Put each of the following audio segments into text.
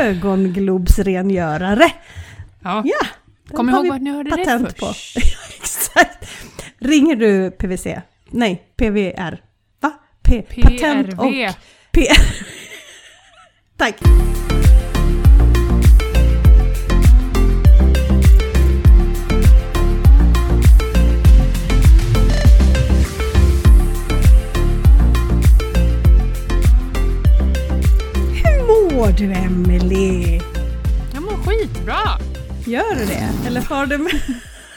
ögonglobsrengörare. Ja. Kom ihåg vad ni hörde det först. På. Exakt. Ringer du PVC? Nej, PVR. Va? Patent och PR. Tack. Hur mår du, Emily? Jag mår skitbra. Gör du det? Eller har du med...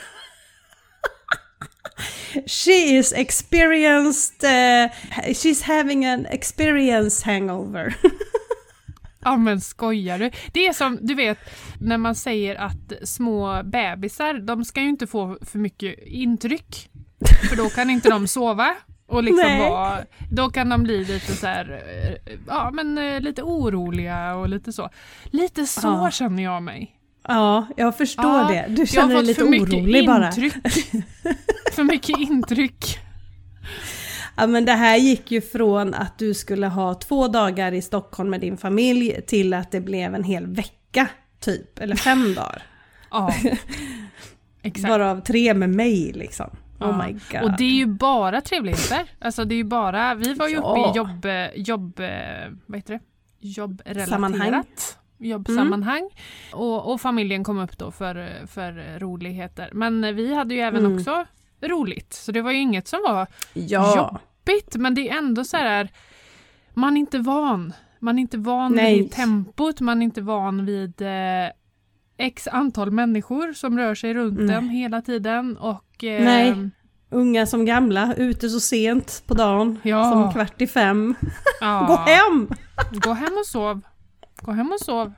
She is experienced... she's having an experience hangover. Ja, men skojar du? Det är som, du vet, när man säger att små bebisar, de ska ju inte få för mycket intryck. För då kan inte de sova. Och liksom då kan de bli lite så här, ja men lite oroliga och lite så. Lite så känner jag mig. Ja, jag förstår det. Du känner dig lite orolig bara. För mycket intryck. Ja, men det här gick ju från att du skulle ha 2 dagar i Stockholm med din familj till att det blev en hel vecka typ, eller 5 dagar. Ja, exakt. Varav 3 med mig liksom. Ja. Oh my God. Och det är ju bara trevligheter. Alltså det är ju bara, vi var ju uppe i vad heter det? Jobbrelaterat. Jobbsammanhang. Och familjen kom upp då för roligheter. Men vi hade ju även också roligt. Så det var ju inget som var jobbigt. Men det är ändå så här, man är inte van. Man är inte van vid tempot. Man är inte van vid x antal människor som rör sig runt den hela tiden. Och unga som gamla, ute så sent på dagen, som 4:45. Ja. Gå hem! Gå hem och sov. Gå hem och sov.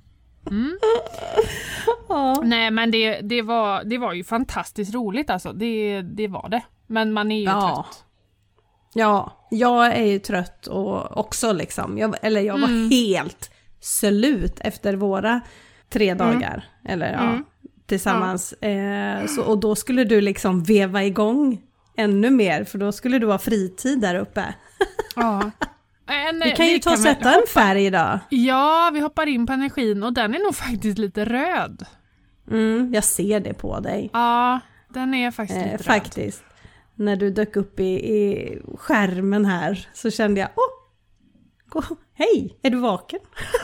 Nej, men det var ju fantastiskt roligt alltså. Det var det. Men man är ju trött. Ja, jag är ju trött och också liksom. Jag var helt slut efter våra 3 dagar. Eller tillsammans. Och då skulle du liksom veva igång ännu mer. För då skulle du ha fritid där uppe. Ja. Vi kan ju sätta en färg idag. Ja, vi hoppar in på energin och den är nog faktiskt lite röd. Jag ser det på dig. Ja, den är faktiskt lite röd. Faktiskt. När du dök upp i skärmen här så kände jag, hej, är du vaken?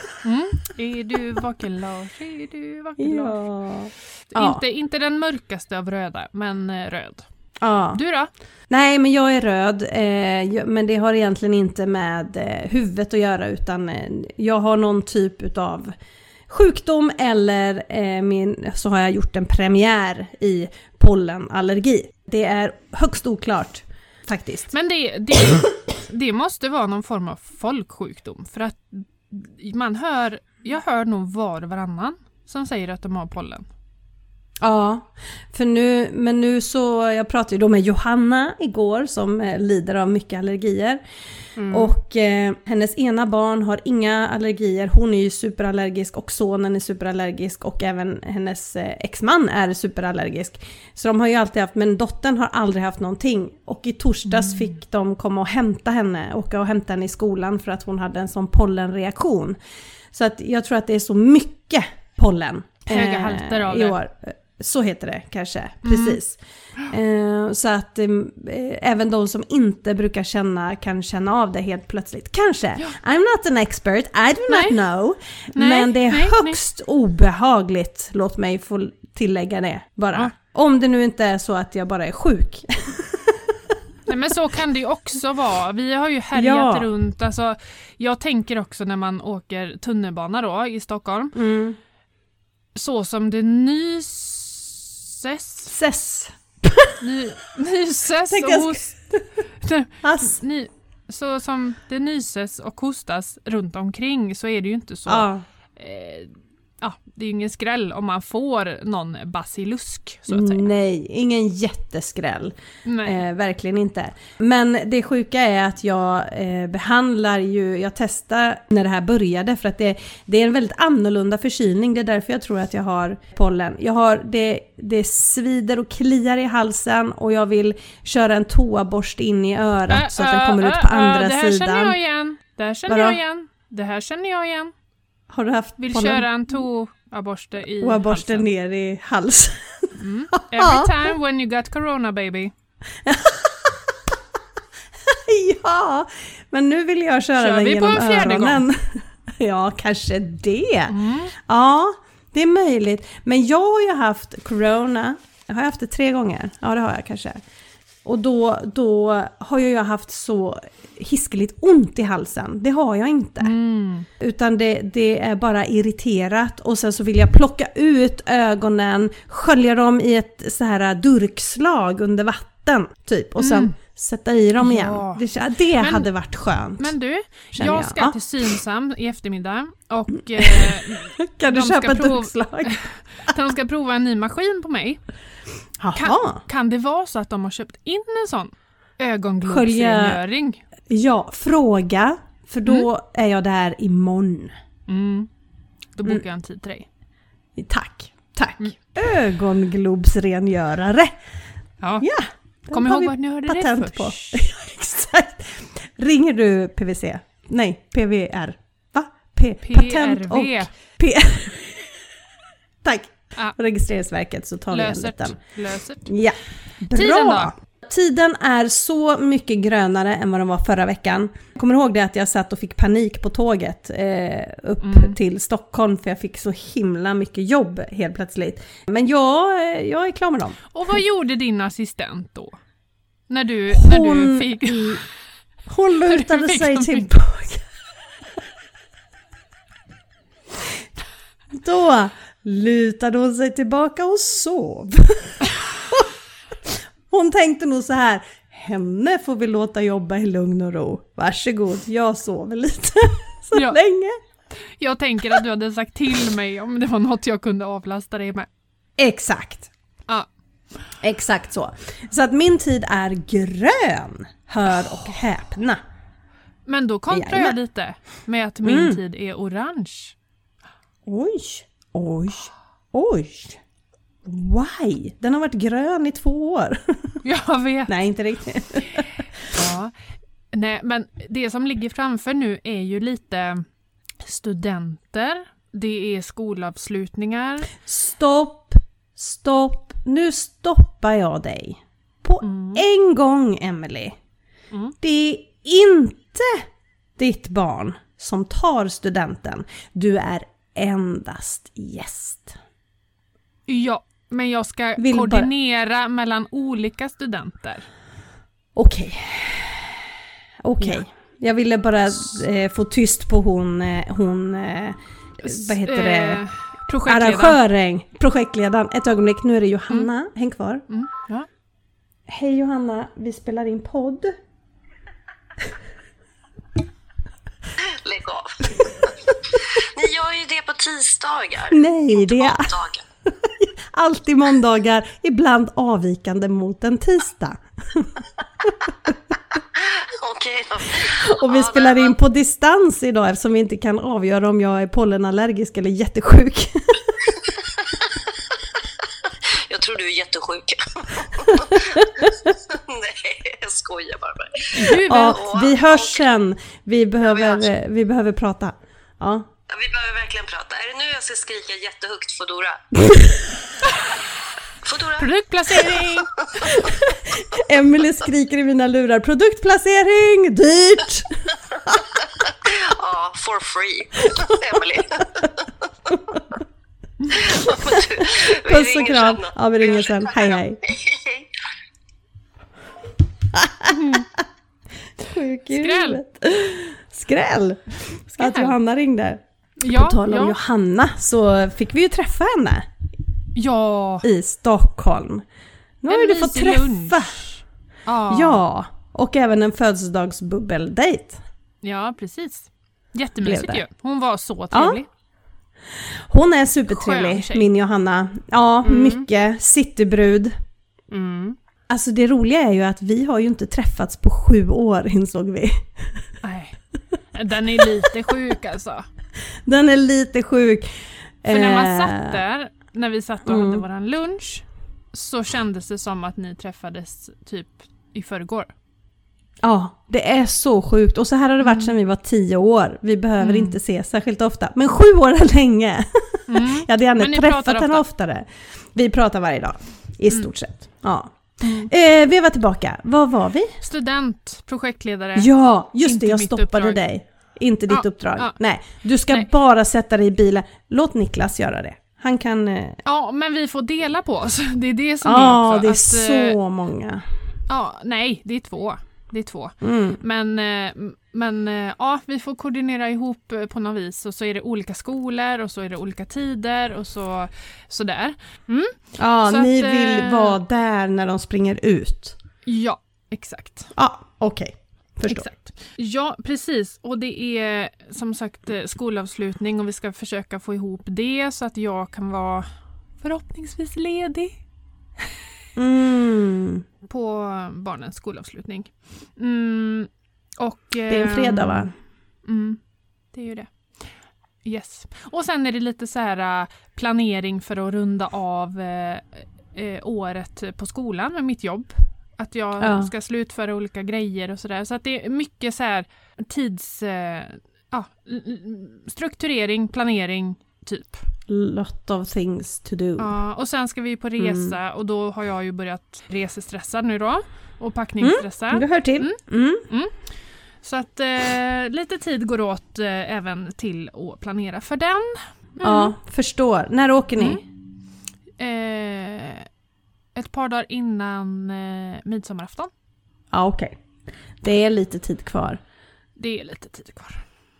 Är du vaken, Lars? Är du vaken, Lars? Inte den mörkaste av röda, men röd. Ja. Du då? Nej, men jag är röd. Men det har egentligen inte med huvudet att göra, utan jag har någon typ av sjukdom eller så har jag gjort en premiär i pollenallergi. Det är högst oklart faktiskt. Men det måste vara någon form av folksjukdom, för att jag hör nog var och varannan som säger att de har pollen. Ja, nu så, jag pratade ju då med Johanna igår som lider av mycket allergier. Och hennes ena barn har inga allergier, hon är ju superallergisk och sonen är superallergisk och även hennes exman är superallergisk. Så de har ju alltid haft, men dottern har aldrig haft någonting. Och i torsdags fick de komma och hämta henne i skolan för att hon hade en sån pollenreaktion. Så att jag tror att det är så mycket pollen. Höga halter av det. Så heter det kanske, precis. Så att även de som inte brukar kan känna av det helt plötsligt. Kanske. Ja. I'm not an expert, I do not know. Men det är högst obehagligt, låt mig få tillägga det bara. Ja. Om det nu inte är så att jag bara är sjuk. Nej, men så kan det ju också vara. Vi har ju härjat runt. Alltså, jag tänker också när man åker tunnelbana då i Stockholm. Så som det nyses och så som det nyses och hostas runt omkring, så är det ju inte så. Det är ju ingen skräll om man får någon basilusk så att säga. Nej, ingen jätteskräll. Verkligen inte. Men det sjuka är att jag jag testar när det här började, för att det är en väldigt annorlunda förkylning. Det är därför jag tror att jag har pollen. Det svider och kliar i halsen och jag vill köra en toaborst in i örat så att den kommer ut på andra sidan. Det här känner jag igen. Det här känner jag igen. Har du haft Vill köra en toaborste i toaborste halsen. ner i halsen? Every time when you got corona, baby. Ja, men nu vill jag köra den genom öronen. Ja, kanske det. Ja, det är möjligt. Men jag har ju haft corona. Jag har haft det 3 gånger. Ja, det har jag kanske. Och då har jag ju haft så hiskeligt ont i halsen. Det har jag inte. Utan det är bara irriterat. Och sen så vill jag plocka ut ögonen, skölja dem i ett så här durkslag under vatten typ. Och sen sätta i dem igen. Det hade varit skönt. Men du, jag ska till Synsam i eftermiddag. Och kan du köpa ett durkslag? De ska prova en ny maskin på mig. Kan det vara så att de har köpt in en sån ögonglobsrengöring? Ja, fråga. För då är jag där imorgon. Då bokar jag en tid till dig. Tack. Ögonglobsrengörare. Ja. Kom ihåg vart ni hörde det först. På. Exakt. Ringer du PVC? Nej, PVR. Va? Patent och Tack. Registreringsverket, så tar vi en liten. Lösert. Ja. Bra. Tiden är så mycket grönare än vad den var förra veckan. Jag kommer ihåg det att jag satt och fick panik på tåget upp till Stockholm, för jag fick så himla mycket jobb helt plötsligt. Men jag är klar med dem. Och vad gjorde din assistent då? När du fick... Hon lutade sig tillbaka. Då lutade hon sig tillbaka och sov. Hon tänkte nog så här: henne får vi låta jobba i lugn och ro. Varsågod, jag sover lite så länge. Jag tänker att du hade sagt till mig om det var något jag kunde avlasta dig med. Exakt. Ja. Exakt så. Så att min tid är grön. Hör och häpna. Men då kontrar jag lite med att min tid är orange. Oj. Why? Den har varit grön i 2 år. Jag vet. Nej, inte riktigt. Ja. Nej, men det som ligger framför nu är ju lite studenter. Det är skolavslutningar. Stopp. Nu stoppar jag dig. På en gång, Emily. Det är inte ditt barn som tar studenten. Du är endast gäst. Ja, men jag ska koordinera mellan olika studenter. Okej. Ja. Jag ville bara få tyst på hon vad heter det? Projektledaren. Ett ögonblick, nu är det Johanna. Häng kvar. Ja. Hej Johanna, vi spelar in podd. Lägg av. Ni gör ju det på tisdagar. Nej, det är alltid måndagar, ibland avvikande mot en tisdag. Okej då. Och vi spelar in på distans idag eftersom vi inte kan avgöra om jag är pollenallergisk eller jättesjuk. Jag tror du är jättesjuk. Nej, jag skojar bara. Vi hörs sen. Vi behöver prata. Ja. Vi behöver verkligen prata. Är det nu jag ska skrika jättehögt, Fodora? Fodora? Produktplacering! Emily skriker i mina lurar. Produktplacering! Dyrt! Ja, for free. Emily. Puss och kram. Ja, vi ringer sen. Hej. Sjuk i huvudet. Skräll. Att Johanna ringde. På tal om Johanna så fick vi ju träffa henne. Ja. I Stockholm. Nu har du fått träffa. Ja. Och även en födelsedagsbubbeldejt. Ja, precis. Jättemysigt ju. Hon var så trevlig. Ja. Hon är supertrevlig, min Johanna. Ja, mycket citybrud. Alltså det roliga är ju att vi har ju inte träffats på 7 år, insåg vi. Nej, den är lite sjuk alltså. Den är lite sjuk. För när man satt där, när vi satt och hade våran lunch, så kändes det som att ni träffades typ i förrgår. Ja, det är så sjukt. Och så här har det varit sedan vi var 10 år. Vi behöver inte se särskilt ofta. Men 7 år är länge. Jag hade gärna träffat henne oftare. Vi pratar varje dag, i stort sett. Ja. Vi var tillbaka. Var var vi? Student, projektledare. Ja, just det. Jag mitt stoppade uppdrag. dig. Inte ditt uppdrag. Ja. Nej, du ska bara sätta dig i bilen. Låt Niklas göra det. Han kan... Ja, men vi får dela på oss. Det är det som är också. Det är så många. Ja, nej, det är 2. Det är 2. Men vi får koordinera ihop på något vis. Och så är det olika skolor och så är det olika tider och så där. Ja, så ni vill vara där när de springer ut. Ja, exakt. Ja, okej. Förstår. Exakt. Ja, precis. Och det är som sagt skolavslutning och vi ska försöka få ihop det så att jag kan vara förhoppningsvis ledig. På barnens skolavslutning. Och, det är en fredag, va? Det är ju det. Yes. Och sen är det lite så här planering för att runda av året på skolan med mitt jobb. Att jag ska slutföra olika grejer och sådär. Så att det är mycket så här strukturering, planering typ. Lot of things to do. Ja, och sen ska vi på resa och då har jag ju börjat resestressa nu då. Och packningsstressa. Det hör till. Så att lite tid går åt även till att planera för den. Ja, förstår. När åker ni? Ett par dagar innan midsommarafton. Ja, okej. Det är lite tid kvar. Det är lite tid kvar.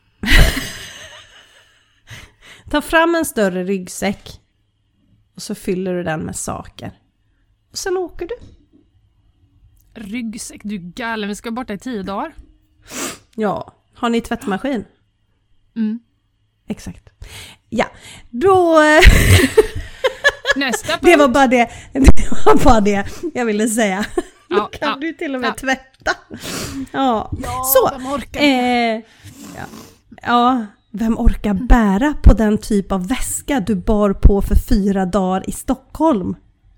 Ta fram en större ryggsäck och så fyller du den med saker. Och sen åker du. Ryggsäck? Du är galen, vi ska borta i 10 dagar. Ja, har ni tvättmaskin? Exakt. Ja, då... Nästa punkt. Det var bara det jag ville säga. Då kan du till och med tvätta. Ja, så. Vem orkar? Vem orkar bära på den typ av väska du bar på för 4 dagar i Stockholm?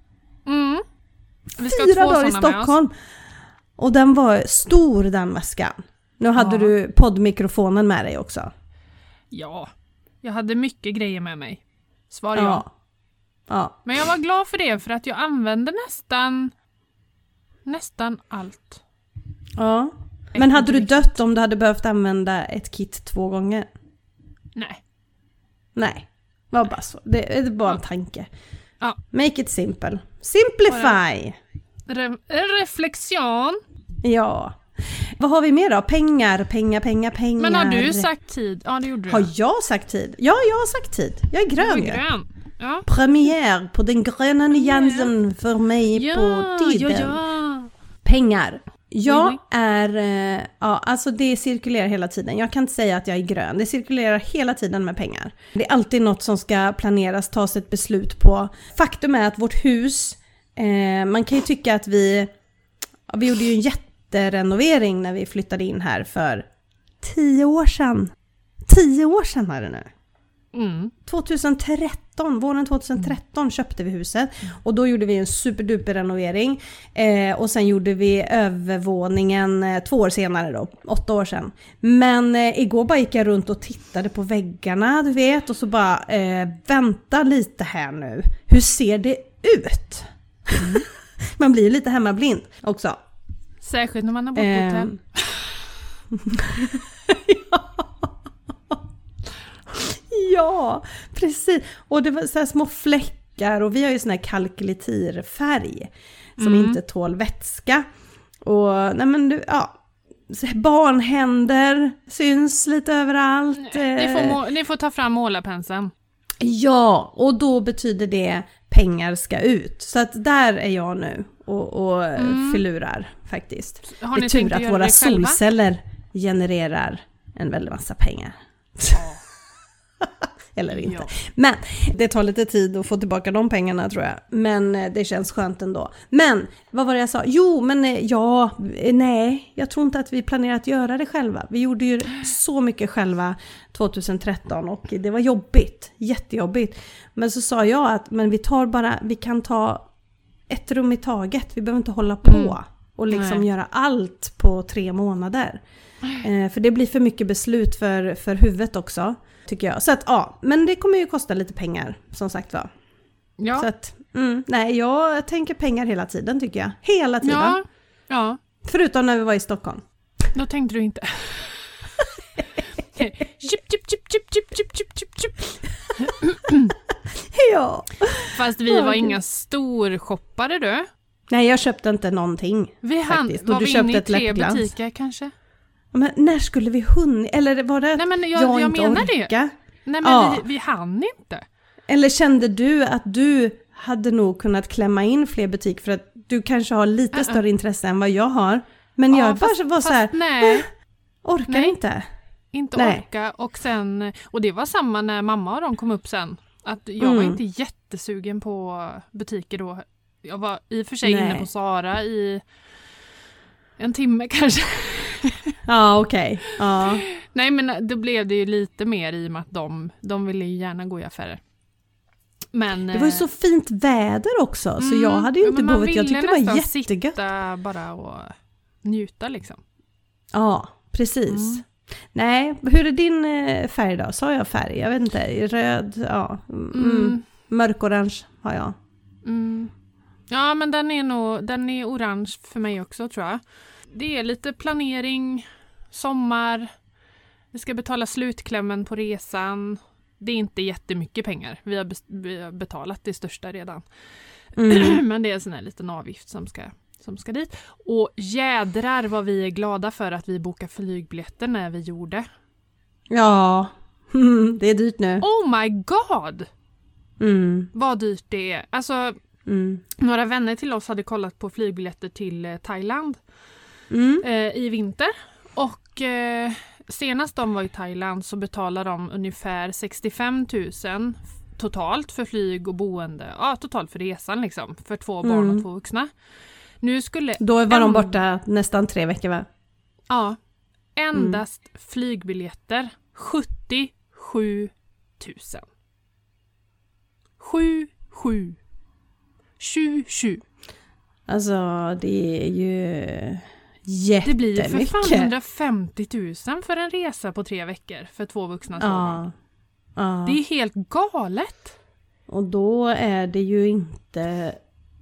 Vi ska 4 dagar i Stockholm. Och den var stor, den väskan. Nu hade du poddmikrofonen med dig också. Ja. Jag hade mycket grejer med mig. Svar ja. Men jag var glad för det, för att jag använde nästan allt. Ja. Men hade du dött om du hade behövt använda ett kit 2 gånger? Nej. Var bara så. Det är bara en tanke. Ja. Make it simple. Simplify. Reflexion. Ja. Vad har vi mer då? Pengar. Men har du sagt tid? Ja, det gjorde du. Har jag sagt tid? Ja, jag har sagt tid. Jag är grön. Ja. Premiär på den gröna nyansen för mig på tiden. Ja. Pengar. Jag är... alltså det cirkulerar hela tiden. Jag kan inte säga att jag är grön. Det cirkulerar hela tiden med pengar. Det är alltid något som ska planeras, tas ett beslut på. Faktum är att vårt hus... man kan ju tycka att vi gjorde ju en jätterenovering när vi flyttade in här för 10 år sedan. 10 år sedan är det nu. våren 2013 köpte vi huset och då gjorde vi en superduper renovering och sen gjorde vi övervåningen 2 år senare då, 8 år sedan. Men igår bara gick jag runt och tittade på väggarna, du vet, och så bara vänta lite här nu. Hur ser det ut? Man blir lite hemmablind också. Särskilt när man har bott på hotell. Ja, precis. Och det var så här små fläckar och vi har ju sån här kalkylitirfärg som inte tål vätska. Och barnhänder syns lite överallt. Ni får ta fram målarpenseln. Ja, och då betyder det pengar ska ut. Så att där är jag nu och filurar faktiskt. Har det är tur att våra solceller genererar en väldig massa pengar. Eller inte. Ja. Men det tar lite tid att få tillbaka de pengarna, tror jag. Men det känns skönt ändå. Men, vad var det jag sa? Jo, men nej. Jag tror inte att vi planerar att göra det själva. Vi gjorde ju så mycket själva 2013 och det var jobbigt. Jättejobbigt. Men så sa jag att vi kan ta ett rum i taget. Vi behöver inte hålla på. och liksom göra allt på 3 månader. För det blir för mycket beslut för huvudet också, tycker jag. Så att men det kommer ju kosta lite pengar, som sagt var. Ja. Så att, nej, jag tänker pengar hela tiden, tycker jag. Hela tiden. Ja. Förutom när vi var i Stockholm. Då tänkte du inte. Ja. Fast vi var inga storshoppare du. Nej, jag köpte inte någonting. Var vi inne i 3 butiker kanske? Men när skulle vi eller var det? Nej, men jag menar orka? Det. Nej, men vi hann inte. Eller kände du att du hade nog kunnat klämma in fler butiker för att du kanske har lite större intresse än vad jag har. Men jag bara var så här, nej. Orkar inte. Inte orka. Och det var samma när mamma och de kom upp sen. Att jag var inte jättesugen på butiker då. Jag var i och för sig inne på Zara i 1 timme kanske. Ja, okej. Ja. Nej, men då blev det ju lite mer i och med att de ville ju gärna gå i affärer. Men det var ju så fint väder också, så jag hade ju inte behövt. Jag tyckte det var jättegött. Sitta bara och njuta liksom. Ja, precis. Nej, hur är din färg då? Sa jag färg? Jag vet inte. Röd, mörkorange har jag. Ja, men den är orange för mig också, tror jag. Det är lite planering, sommar. Vi ska betala slutklämmen på resan. Det är inte jättemycket pengar. Vi har betalat det största redan. Men det är en sån här liten avgift som ska dit. Och jädrar vad vi är glada för att vi bokar flygbiljetter när vi gjorde. Ja, det är dyrt nu. Oh my god! Vad dyrt det är. Alltså, några vänner till oss hade kollat på flygbiljetter till Thailand i vinter. Och senast de var i Thailand så betalade de ungefär 65 000 totalt för flyg och boende. Ja, totalt för resan liksom. För 2 barn och 2 vuxna. Då var de borta nästan 3 veckor, va? Ja. Endast flygbiljetter 77 000. 27. Alltså, det är ju jättemycket. Det blir ju för fan 150 000 för en resa på 3 veckor för 2 vuxna barn. Det är helt galet. Och då är det ju inte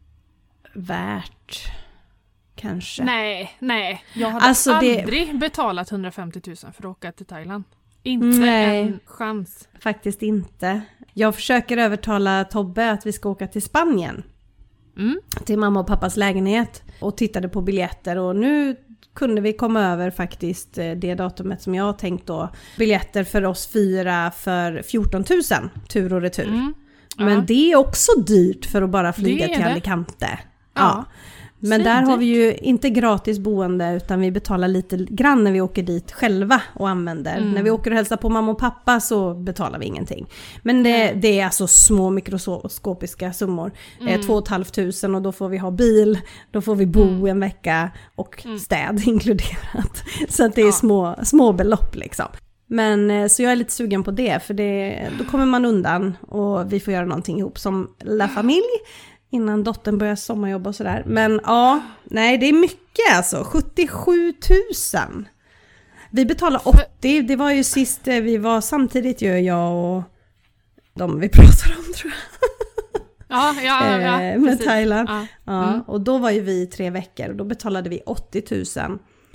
värt kanske. Nej. Jag hade aldrig betalat 150 000 för att åka till Thailand. Inte en chans. Faktiskt inte. Jag försöker övertala Tobbe att vi ska åka till Spanien. Till mamma och pappas lägenhet. Och tittade på biljetter. Och nu kunde vi komma över faktiskt det datumet som jag har tänkt då. Biljetter för oss 4 för 14 000 tur och retur. Men det är också dyrt för att bara flyga till Alicante. Ja. Men där har vi ju inte gratis boende, utan vi betalar lite grann när vi åker dit själva och använder. När vi åker och hälsar på mamma och pappa så betalar vi ingenting. Men det är alltså små mikroskopiska summor. 2 500 och då får vi ha bil, då får vi bo en vecka och städ inkluderat. Så att det är små belopp liksom. Men så jag är lite sugen på det, för då kommer man undan och vi får göra någonting ihop som La Familj innan dottern börjar sommarjobba och sådär. Men det är mycket alltså. 77 000. Vi betalar 80. Det var ju sist vi var samtidigt, jag och de vi pratar om, tror jag. Ja. Med Thailand. Och då var ju vi 3 veckor och då betalade vi 80 000.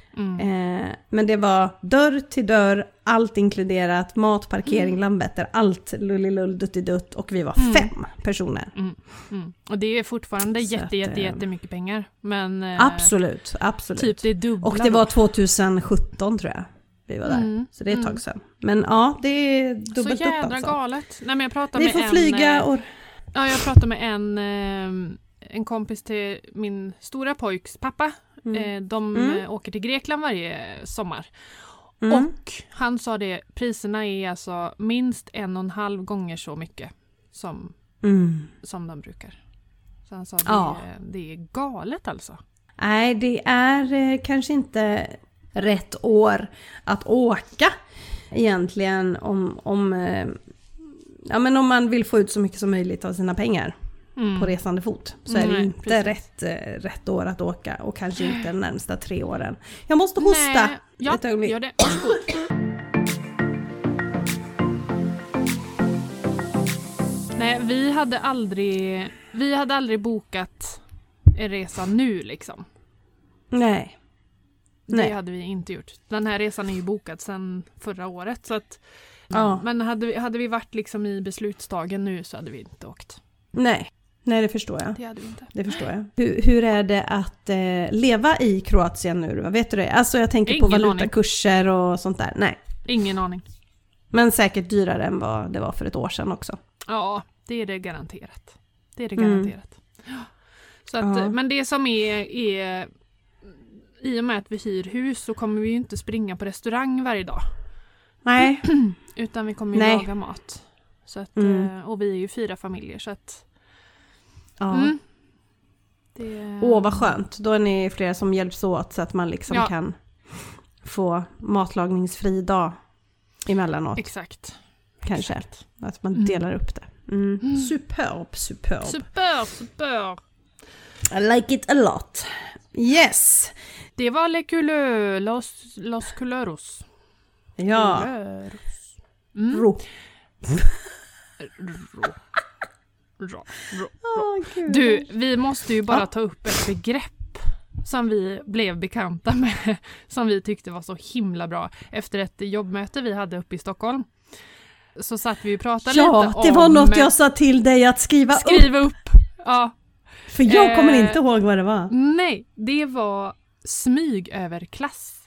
Men det var dörr till dörr, allt inkluderat, mat, parkering, Landvetter, allt lullilull, duttidutt, och vi var 5 personer. Och det är fortfarande jättemycket pengar. Men absolut. Typ det dubbla. Och det var 2017 tror jag vi var där. Så det är ett tag sedan. Men det är dubbelt upp. Så jädra alltså. Galet. Nej, men jag pratade vi får flyga och... Ja, jag pratade med en kompis till min stora pojks pappa. De åker till Grekland varje sommar. Och han sa det, priserna är alltså minst 1,5 gånger så mycket som de brukar. Så han sa det är galet alltså. Nej, det är kanske inte rätt år att åka egentligen om man vill få ut så mycket som möjligt av sina pengar. på resande fot. Så är det inte rätt år att åka och kanske inte de närmsta 3 åren. Jag måste hosta. Ja, gör det. Nej, vi hade aldrig bokat en resa nu liksom. Nej. Det hade vi inte gjort. Den här resan är ju bokad sedan förra året. Så att, men hade vi varit liksom i beslutsdagen nu så hade vi inte åkt. Nej, det förstår jag. Det hade vi inte. Det förstår jag. Hur är det att leva i Kroatien nu? Vad vet du det? Alltså jag tänker på valutakurser och sånt där. Nej. Ingen aning. Men säkert dyrare än vad det var för ett år sedan också. Ja, det är det garanterat. Så att, men det som är i och med att vi hyr hus så kommer vi ju inte springa på restaurang varje dag. Nej. Utan vi kommer ju laga mat. Så att, och vi är ju 4 familjer så att... Vad skönt. Då är ni flera som hjälps åt så att man liksom kan få matlagningsfri dag emellanåt. Exakt. Kanske. Exakt. Att man delar upp det. Superb. Super. I like it a lot. Yes. Det var los culeros. Ja. Ro. Du, vi måste ju bara ta upp ett begrepp som vi blev bekanta med, som vi tyckte var så himla bra. Efter ett jobbmöte vi hade uppe i Stockholm så satt vi och pratade lite om... Ja, det var något jag sa till dig att skriva upp. Ja. För jag kommer inte ihåg vad det var. Nej, det var smygöverklass.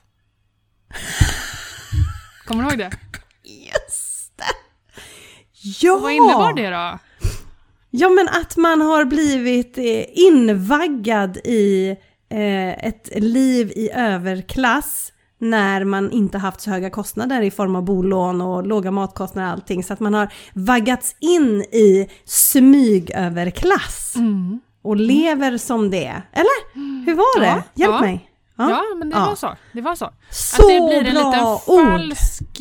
Kommer du ihåg det? Just det. Ja. Och vad innebar det då? Ja, men att man har blivit invaggad i ett liv i överklass när man inte haft så höga kostnader i form av bolån och låga matkostnader och allting. Så att man har vaggats in i smygöverklass och lever som det. Eller? Hur var det? Hjälp mig. Ja, men det var så. Det var så. Så att det blir en liten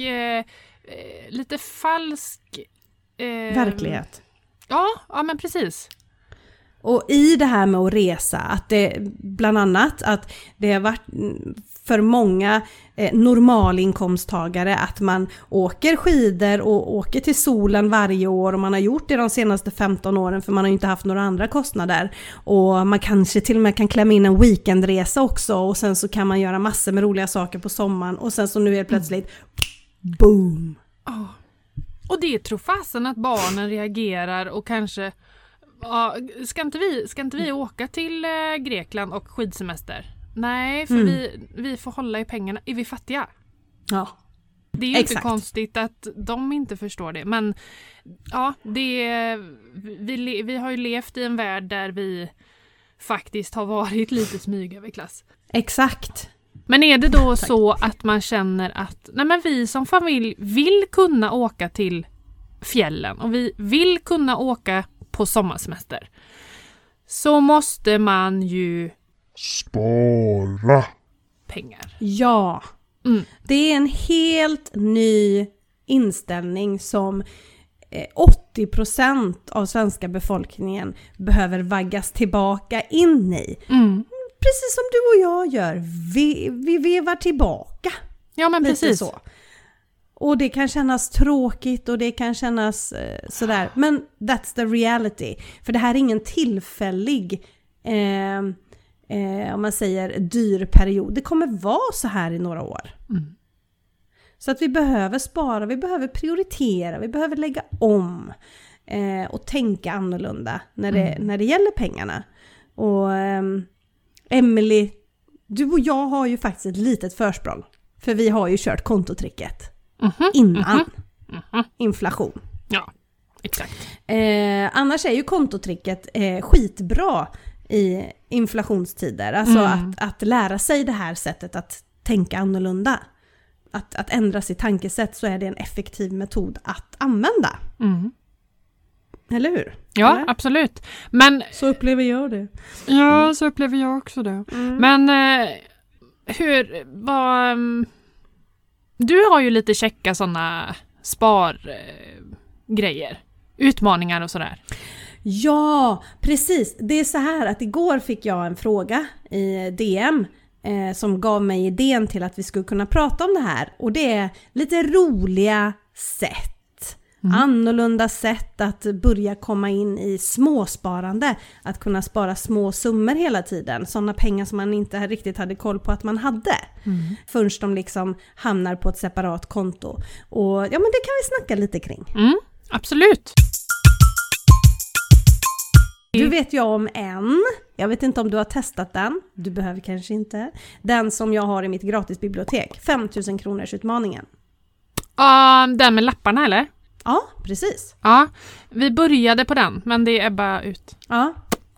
falsk... verklighet. Ja, men precis. Och i det här med att resa, att det bland annat att det har varit för många normalinkomsttagare att man åker skidor och åker till solen varje år, och man har gjort det de senaste 15 åren för man har ju inte haft några andra kostnader, och man kanske till och med kan klämma in en weekendresa också, och sen så kan man göra massor med roliga saker på sommaren, och sen så nu är det plötsligt boom. Och det tror fasen att barnen reagerar och kanske ska inte vi åka till Grekland och skidsemester? Nej, för vi får hålla i pengarna. Är vi fattiga? Ja. Det är ju inte konstigt att de inte förstår det. Men ja, vi har ju levt i en värld där vi faktiskt har varit lite smygöverklass. Exakt. Men är det då så att man känner att vi som familj vill kunna åka till fjällen och vi vill kunna åka på sommarsemester, så måste man ju spara pengar. Ja. Det är en helt ny inställning som 80% av svenska befolkningen behöver vaggas tillbaka in i. Precis som du och jag gör. Vi vevar tillbaka. Ja, men precis så. Och det kan kännas tråkigt och det kan kännas sådär. Men that's the reality. För det här är ingen tillfällig, om man säger dyr period. Det kommer vara så här i några år. Så att vi behöver spara, vi behöver prioritera, vi behöver lägga om och tänka annorlunda när det gäller pengarna. Och Emily, du och jag har ju faktiskt ett litet försprång. För vi har ju kört kontotricket innan inflation. Ja, exakt. Annars är ju kontotricket skitbra i inflationstider. Alltså att lära sig det här sättet att tänka annorlunda. Att ändra sitt tankesätt, så är det en effektiv metod att använda. Eller hur? Ja, eller? Absolut. Men så upplever jag det. Ja, så upplever jag också det. Men du har ju lite checka sådana spargrejer, utmaningar och sådär. Ja, precis. Det är så här att igår fick jag en fråga i DM som gav mig idén till att vi skulle kunna prata om det här. Och det är lite roliga sätt. Annorlunda sätt att börja komma in i småsparande. Att kunna spara små summor hela tiden. Sådana pengar som man inte riktigt hade koll på att man hade. Förrän de liksom hamnar på ett separat konto. Och ja, men det kan vi snacka lite kring. Absolut. Du vet jag om en. Jag vet inte om du har testat den. Du behöver kanske inte. Den som jag har i mitt gratisbibliotek. 5 000 kronors utmaningen. Den med lapparna eller? Ja, precis. Ja, vi började på den, men det är bara ut. Ja.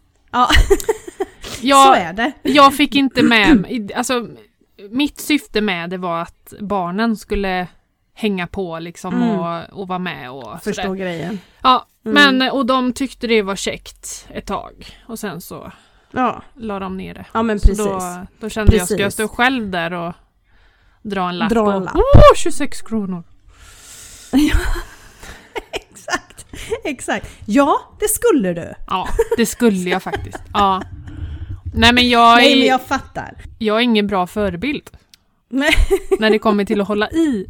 Så är det. Jag fick inte med, alltså mitt syfte med det var att barnen skulle hänga på liksom och vara med och förstå sådär. Grejen. Ja, men och de tyckte det var käckt ett tag och sen så la de ner det. Ja, men så precis. Då kände jag, ska jag stå själv där och dra en lapp? 26 kronor. Ja. Exakt. Ja, det skulle du. Ja, det skulle jag faktiskt. Ja. Nej, men jag fattar. Jag är ingen bra förebild. Nej. När det kommer till att hålla i.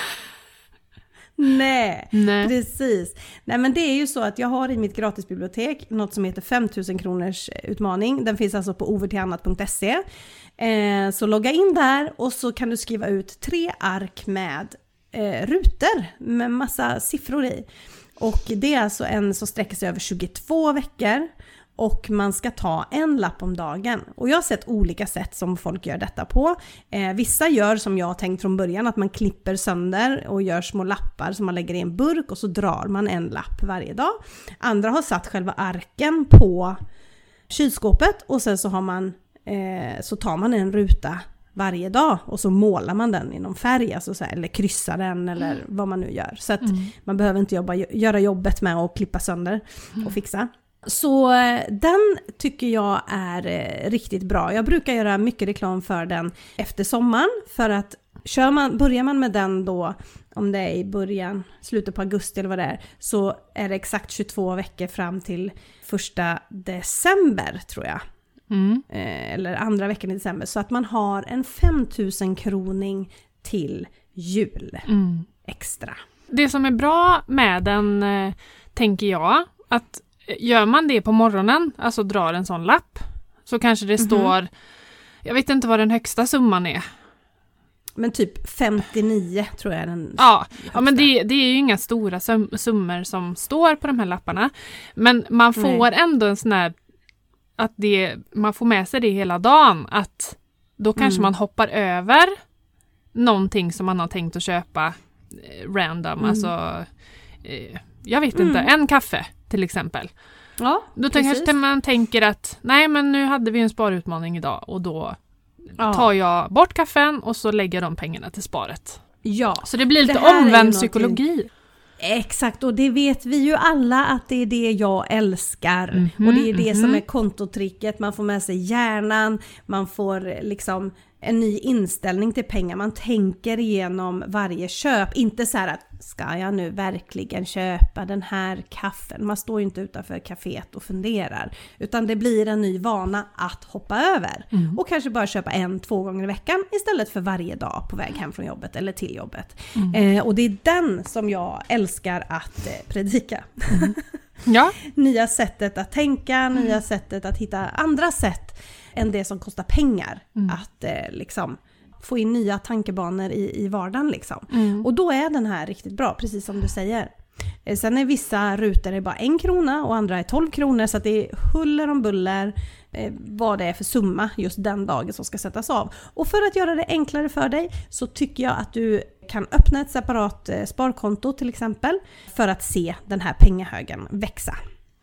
Nej, precis. Nej, men det är ju så att jag har i mitt gratisbibliotek något som heter 5 000 kronors utmaning. Den finns alltså på overtillannat.se. Så logga in där och så kan du skriva ut 3 ark med rutor med massa siffror i. Och det är alltså en som sträcker sig över 22 veckor och man ska ta en lapp om dagen. Och jag har sett olika sätt som folk gör detta på. Vissa gör som jag har tänkt från början, att man klipper sönder och gör små lappar som man lägger i en burk och så drar man en lapp varje dag. Andra har satt själva arken på kylskåpet och sen så har man så tar man en ruta varje dag och så målar man den i någon färg alltså så här, eller kryssar den eller vad man nu gör. Så att man behöver inte göra jobbet med att klippa sönder och fixa. Så den tycker jag är riktigt bra. Jag brukar göra mycket reklam för den efter sommaren för att börjar man med den då, om det är i slutet på augusti eller vad det är, så är det exakt 22 veckor fram till 1 december tror jag. Eller andra veckan i december, så att man har en 5 000 kroning till jul extra. Det som är bra med den tänker jag, att gör man det på morgonen, alltså drar en sån lapp, så kanske det står, jag vet inte vad den högsta summan är. Men typ 59 tror jag den. Ja, men det är ju inga stora summor som står på de här lapparna. Men man får ändå en sån här, att man får med sig det hela dagen, att då kanske man hoppar över någonting som man har tänkt att köpa random, alltså jag vet inte, en kaffe till exempel. Ja, då kanske man tänker att nej, men nu hade vi en sparutmaning idag och då tar jag bort kaffen och så lägger de pengarna till sparet. Ja. Så det blir lite omvänd psykologi. Exakt, och det vet vi ju alla att det är det jag älskar. Och det är det som är kontotricket. Man får med sig hjärnan, man får liksom en ny inställning till pengar. Man tänker igenom varje köp. Inte så här att, ska jag nu verkligen köpa den här kaffen? Man står ju inte utanför kaféet och funderar. Utan det blir en ny vana att hoppa över. Och kanske bara köpa 1-2 gånger i veckan istället för varje dag på väg hem från jobbet eller till jobbet. Och det är den som jag älskar att predika. Ja. Nya sättet att tänka, nya sättet att hitta andra sätt än det som kostar pengar. Att liksom få in nya tankebanor i vardagen liksom. Och då är den här riktigt bra, precis som du säger. Sen är vissa rutor är bara 1 krona och andra är 12 kronor, så att det är huller om buller vad det är för summa just den dagen som ska sättas av. Och för att göra det enklare för dig så tycker jag att du kan öppna ett separat sparkonto till exempel för att se den här pengahögen växa.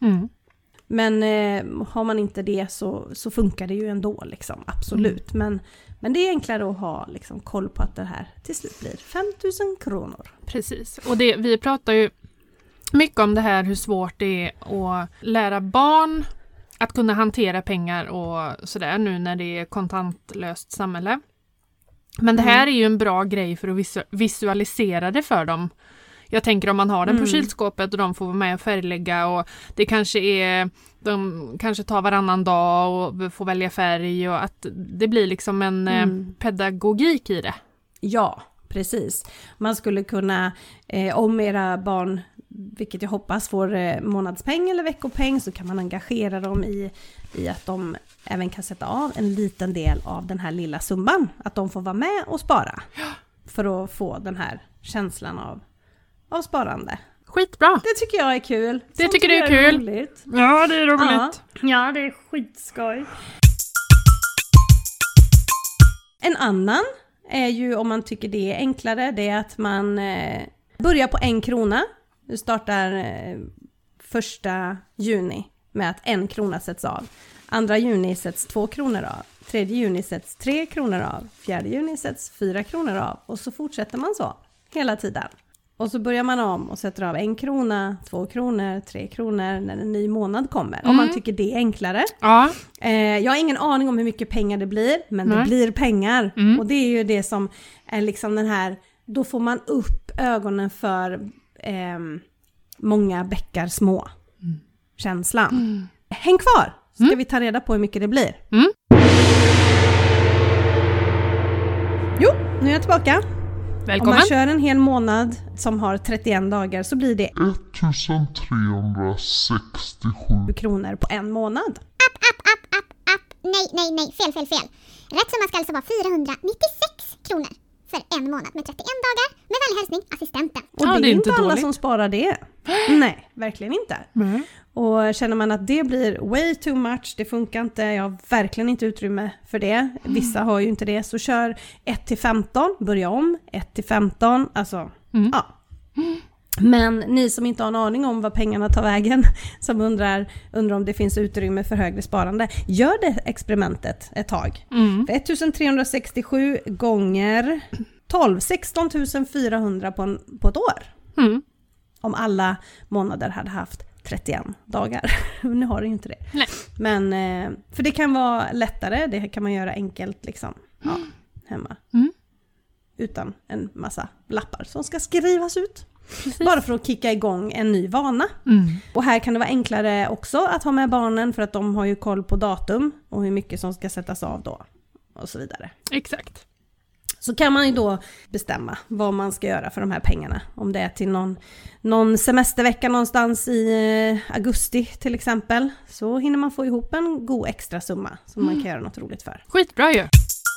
Men har man inte det så funkar det ju ändå liksom, absolut. Men det är enklare att ha liksom koll på att det här till slut blir 5 000 kronor. Precis, och vi pratar ju mycket om det här, hur svårt det är att lära barn att kunna hantera pengar och sådär nu när det är kontantlöst samhälle. Men det här är ju en bra grej för att visualisera det för dem. jag tänker om man har den på kylskåpet och de får vara med och färglägga och det kanske är, de kanske tar varannan dag och får välja färg och att det blir liksom en pedagogik i det. Ja, precis. Man skulle kunna, om era barn, vilket jag hoppas, får månadspeng eller veckopeng, så kan man engagera dem i att de även kan sätta av en liten del av den här lilla summan. Att de får vara med och spara. För att få den här känslan av sparande. Skitbra! Det tycker jag är kul. Det tycker du är kul? Roligt. Ja, det är roligt. Ja, det är skitskoj. En annan är ju, om man tycker det är enklare, det är att man börjar på 1 krona. Du startar 1 juni med att 1 krona sätts av. 2 juni sätts 2 kronor av. 3 juni sätts 3 kronor av. 4 juni sätts 4 kronor av. Och så fortsätter man så hela tiden. Och så börjar man om och sätter av 1 krona, 2 kronor, 3 kronor när en ny månad kommer. Om man tycker det är enklare. Ja. Jag har ingen aning om hur mycket pengar det blir, men det blir pengar. Och det är ju det som är liksom den här, då får man upp ögonen för många bäckar små känslan. Häng kvar, ska vi ta reda på hur mycket det blir. Jo, nu är jag tillbaka. Välkommen. Om man kör en hel månad som har 31 dagar så blir det 1367 kronor på en månad. App. Nej, fel. Rätt summa ska alltså vara 496 kronor för en månad med 31 dagar med vänlig hälsning assistenten. Och det är inte alla som sparar det. Nej, verkligen inte. Och känner man att det blir way too much, det funkar inte, jag har verkligen inte utrymme för det. Vissa har ju inte det, så kör 1-15, börja om, 1-15, alltså, ja. Men ni som inte har en aning om vad pengarna tar vägen, som undrar om det finns utrymme för högre sparande, gör det experimentet ett tag. För 1367 gånger 12, 16 400 på ett år. Om alla månader hade haft 31 dagar. Nu har det ju inte det. Nej. Men, för det kan vara lättare, det kan man göra enkelt liksom, hemma. Utan en massa lappar som ska skrivas ut. Precis. Bara för att kicka igång en ny vana. Och här kan det vara enklare också att ha med barnen, för att de har ju koll på datum och hur mycket som ska sättas av då. Och så vidare. Exakt. Så kan man ju då bestämma vad man ska göra för de här pengarna. Om det är till någon semestervecka någonstans i augusti till exempel, så hinner man få ihop en god extra summa som man kan göra något roligt för. Skitbra ju!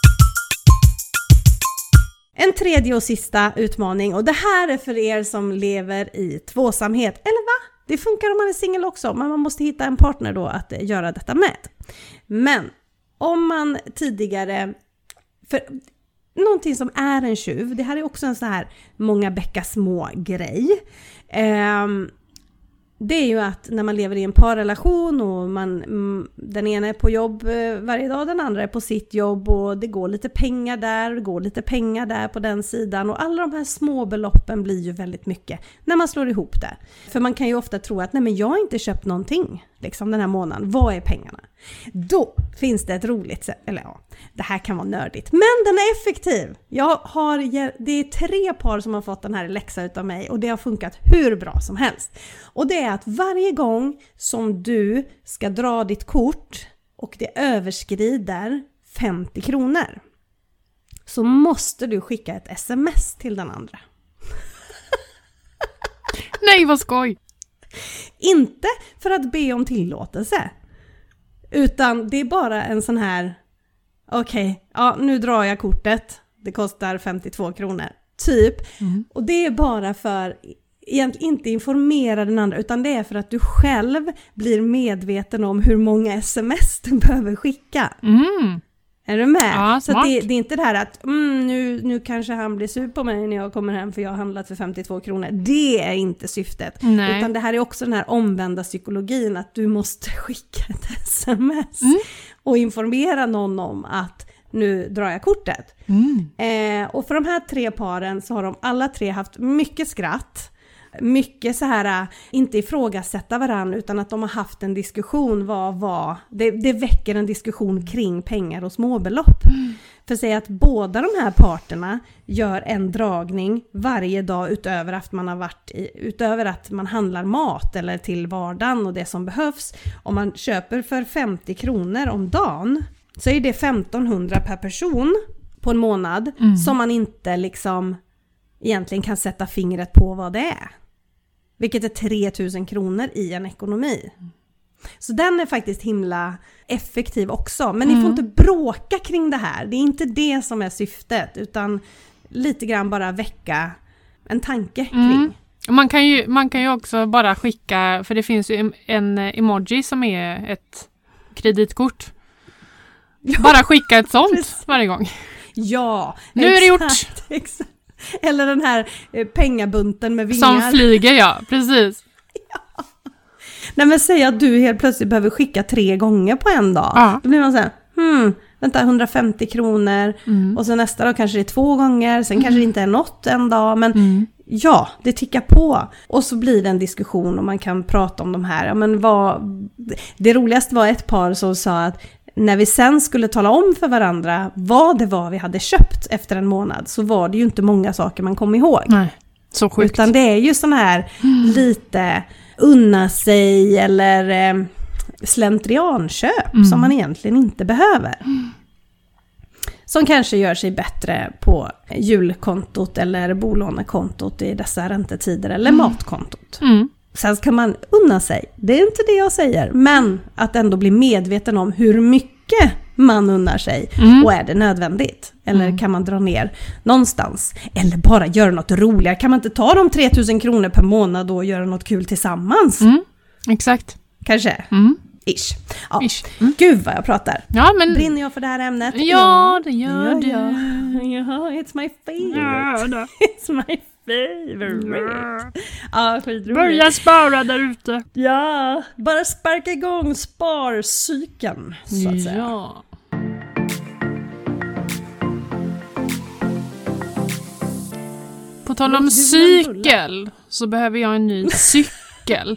En tredje och sista utmaning, och det här är för er som lever i tvåsamhet. Eller va? Det funkar om man är singel också, men man måste hitta en partner då att göra detta med. Men om man tidigare... För någonting som är en tjuv, det här är också en så här många bäckar små grej. Det är ju att när man lever i en parrelation och den ena är på jobb varje dag, den andra är på sitt jobb, och det går lite pengar där, det går lite pengar där på den sidan, och alla de här små beloppen blir ju väldigt mycket när man slår ihop det. För man kan ju ofta tro att nej, men jag har inte köpt någonting liksom den här månaden, vad är pengarna? Då finns det ett roligt sätt, eller ja, det här kan vara nördigt, men den är effektiv. Det är 3 par som har fått den här läxa utav mig, och det har funkat hur bra som helst. Och det är att varje gång som du ska dra ditt kort och det överskrider 50 kronor, så måste du skicka ett sms till den andra. Nej, vad skoj! Inte för att be om tillåtelse, utan det är bara en sån här, okej, ja, nu drar jag kortet, det kostar 52 kronor typ. Och det är bara för egentligen inte informera den andra, utan det är för att du själv blir medveten om hur många sms du behöver skicka. Är du med? Ja, så att det är inte det här att nu kanske han blir sur på mig när jag kommer hem för jag har handlat för 52 kronor. Det är inte syftet. Nej. Utan det här är också den här omvända psykologin, att du måste skicka ett sms och informera någon om att nu drar jag kortet. Och för de här 3 paren så har de alla 3 haft mycket skratt. Mycket så här, inte ifrågasätta varandra, utan att de har haft en diskussion. Det väcker en diskussion kring pengar och småbelopp. För säg att båda de här parterna gör en dragning varje dag utöver att man handlar mat eller till vardagen och det som behövs. Om man köper för 50 kronor om dagen så är det 1500 per person på en månad som man inte liksom egentligen kan sätta fingret på vad det är. Vilket är 3000 kronor i en ekonomi. Så den är faktiskt himla effektiv också. Men ni får inte bråka kring det här. Det är inte det som är syftet. Utan lite grann bara väcka en tanke kring. Man kan ju också bara skicka, för det finns ju en emoji som är ett kreditkort. Bara skicka ett sånt varje gång. Ja, nu är det gjort. Exakt. Eller den här pengabunten med vingar. Som flyger, ja, precis. Ja. Nej, men säg att du helt plötsligt behöver skicka 3 gånger på en dag. Ja. Då blir man så här, vänta, 150 kronor. Och så nästa dag kanske det är 2 gånger. Sen kanske det inte är något en dag. Men ja, det tickar på. Och så blir det en diskussion och man kan prata om de här. Ja, men det roligaste var ett par som sa att när vi sen skulle tala om för varandra vad det var vi hade köpt efter en månad, så var det ju inte många saker man kom ihåg. Nej, så sjukt. Utan det är ju sån här lite unna sig eller slentrianköp som man egentligen inte behöver. Som kanske gör sig bättre på julkontot eller bolånekontot i dessa räntetider eller matkontot. Sen ska man unna sig. Det är inte det jag säger. Men att ändå bli medveten om hur mycket man unnar sig. Och är det nödvändigt? Eller kan man dra ner någonstans? Eller bara göra något roligare? Kan man inte ta de 3000 kronor per månad och göra något kul tillsammans? Exakt. Kanske. Ish. Ja. Ish. Gud vad jag pratar. Ja, men brinner jag för det här ämnet? Ja, det gör du. Ja, it's my favorite. It's my favorite. Ja, skitroligt. Börja spara där ute. Ja, bara sparka igång sparcykeln, så att säga. Ja. På tal om cykel så behöver jag en ny cykel.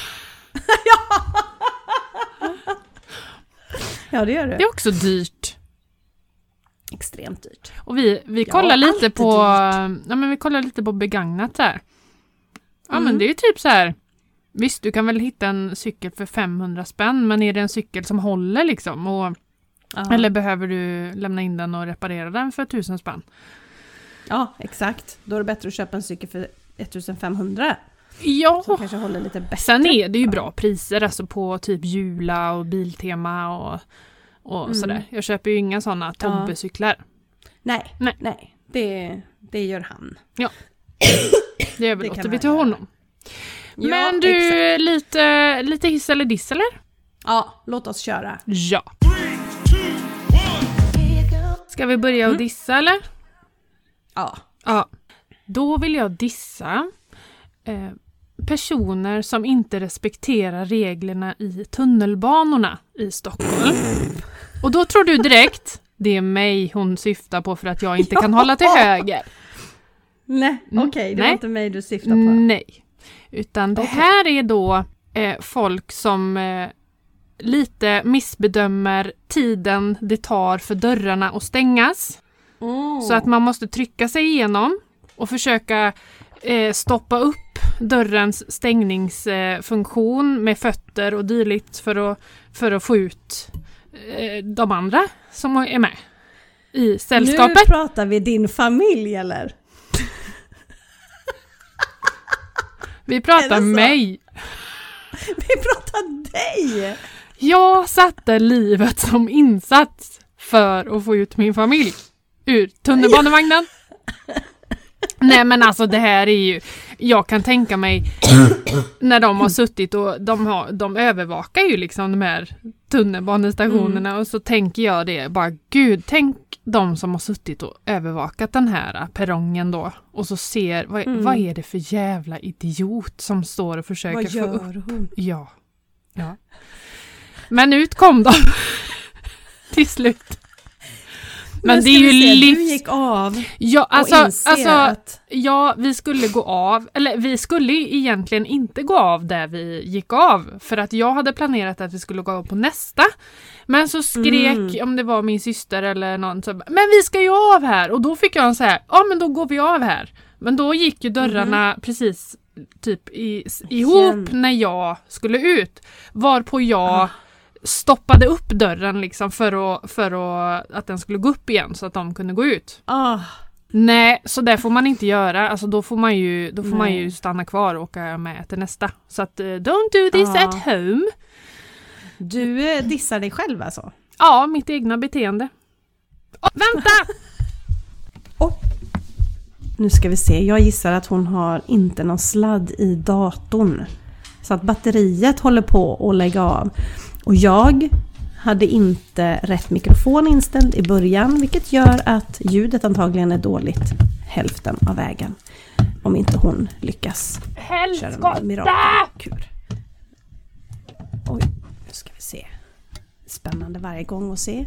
Ja, det gör du. Det är också dyrt. Extremt dyrt. Och vi kollar lite på vi kollar lite på begagnat här. Ja, men det är ju typ så här. Visst, du kan väl hitta en cykel för 500 spänn, men är det en cykel som håller liksom eller behöver du lämna in den och reparera den för 1000 spänn? Ja, exakt. Då är det bättre att köpa en cykel för 1500. Ja. Som kanske håller lite bättre. Sen är det ju bra priser alltså på typ Jula och Biltema och sådär. Jag köper ju inga sådana Tobbe-cyklar. Nej. Det gör han. Ja. Det överlåter vi till honom. Ja, men du, lite hiss eller diss eller? Ja, låt oss köra. Ja. Ska vi börja och dissa eller? Ja. Då vill jag dissa personer som inte respekterar reglerna i tunnelbanorna i Stockholm. Och då tror du direkt, det är mig hon syftar på för att jag inte kan hålla till höger. Nej, okej, det var inte mig du syftar på. Nej, utan det här är då folk som lite missbedömer tiden det tar för dörrarna att stängas. Så att man måste trycka sig igenom och försöka stoppa upp dörrens stängningsfunktion med fötter och dylikt för att få ut de andra som är med i sällskapet. Nu pratar vi din familj eller? Vi pratar mig. Vi pratar dig. Jag satte livet som insats för att få ut min familj ur tunnelbanevagnen. Nej, men alltså det här är ju, jag kan tänka mig när de har suttit och de övervakar ju liksom de här tunnelbanestationerna och så tänker jag det bara, gud, tänk de som har suttit och övervakat den här perrongen då och så ser, vad är det för jävla idiot som står och försöker få upp. Vad gör hon? Ja. Men ut kom de till slut. Men det är ju du gick av. Ja, att... ja, vi skulle gå av. Eller vi skulle egentligen inte gå av där vi gick av. För att jag hade planerat att vi skulle gå av på nästa. Men så skrek, om det var min syster eller någon, så, men vi ska ju av här. Och då fick jag så här, ja men då går vi av här. Men då gick ju dörrarna precis typ ihop när jag skulle ut. Varpå jag stoppade upp dörren liksom för att den skulle gå upp igen så att de kunde gå ut. Nej, så det får man inte göra. Alltså då får man ju stanna kvar och åka med till nästa. Så att don't do this at home. Du dissar dig själv alltså? Ja, mitt egna beteende. Vänta! Nu ska vi se. Jag gissar att hon har inte någon sladd i datorn. Så att batteriet håller på att lägga av. Och jag hade inte rätt mikrofon inställd i början. Vilket gör att ljudet antagligen är dåligt hälften av vägen. Om inte hon lyckas köra en mirakelkur. Oj, nu ska vi se. Spännande varje gång att se.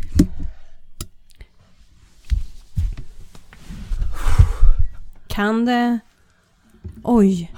Kan det... Oj.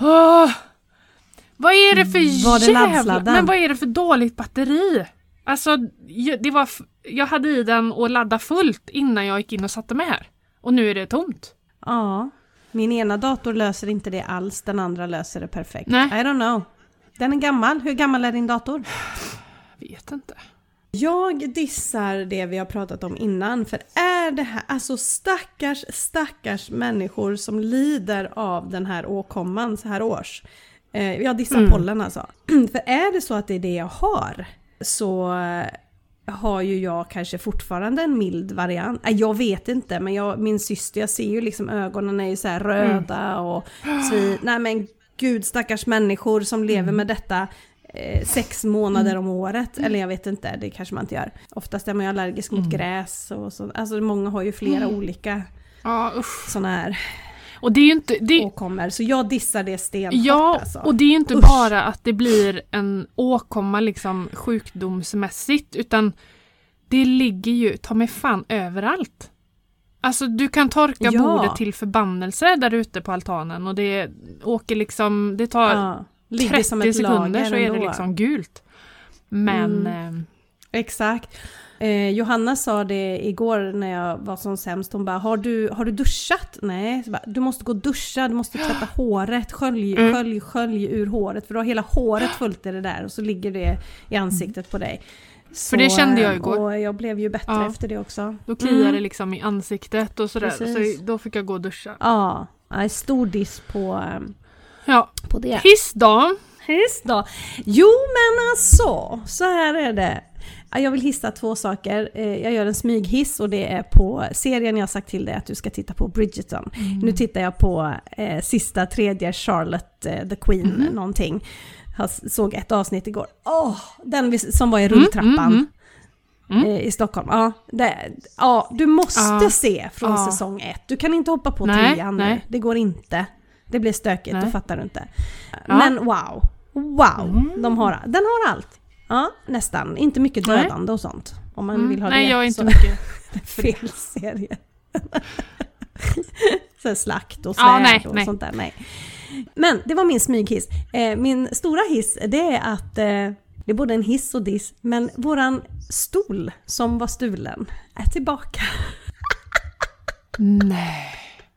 Vad är det för men vad är det för dåligt batteri? Alltså, jag hade i den och ladda fullt innan jag gick in och satte mig här. Och nu är det tomt. Ja, min ena dator löser inte det alls. Den andra löser det perfekt. Nej. I don't know. Den är gammal. Hur gammal är din dator? Vet inte. Jag dissar det vi har pratat om innan. För är det här, alltså stackars människor som lider av den här åkomman så här års. Jag dissar pollen alltså. För är det så att det är det jag har, så har ju jag kanske fortfarande en mild variant. Jag vet inte, men min syster, jag ser ju liksom ögonen är ju så här röda och nej men gud, stackars människor som lever med detta 6 månader om året. Eller jag vet inte, det kanske man inte gör. Oftast är man ju allergisk mot gräs och så. Alltså många har ju flera olika såna här. Och det är ju inte åkommor, så jag dissar det stenhårt. Ja, alltså. Och det är ju inte bara att det blir en åkomma liksom sjukdomsmässigt, utan det ligger ju ta mig fan överallt. Alltså du kan torka bordet till förbannelse där ute på altanen och det åker liksom, det tar 30 sekunder så är det liksom gult. Men exakt. Johanna sa det igår när jag var som sämst. Hon bara, har du duschat? Nej. Så bara, du måste gå och duscha, du måste tvätta håret. Skölj ur håret. För du har hela håret fullt i det där. Och så ligger det i ansiktet på dig. Så, för det kände jag igår. Och jag blev ju bättre efter det också. Då kliar det liksom i ansiktet och sådär. Så då fick jag gå och duscha. Ja, stor diss på det. Hiss då. Jo men alltså, så här är det. Jag vill hissa 2 saker. Jag gör en smyghiss och det är på serien jag har sagt till dig att du ska titta på, Bridgerton. Nu tittar jag på sista 3:e Charlotte the Queen någonting. Jag såg ett avsnitt igår. Den som var i rulltrappan i Stockholm. Du måste se från säsong 1. Du kan inte hoppa på 3:an nu. Det går inte. Det blir stökigt, det fattar du inte. Men wow. Den har allt. Ja, nästan. Inte mycket dödande och sånt. Om man vill ha det. Nej, jag är inte mycket. Fel serie. Så slakt och svärd och sånt där. Nej. Men det var min smyghiss. Min stora hiss, det är att det är både en hiss och diss. Men våran stol som var stulen är tillbaka. Nej.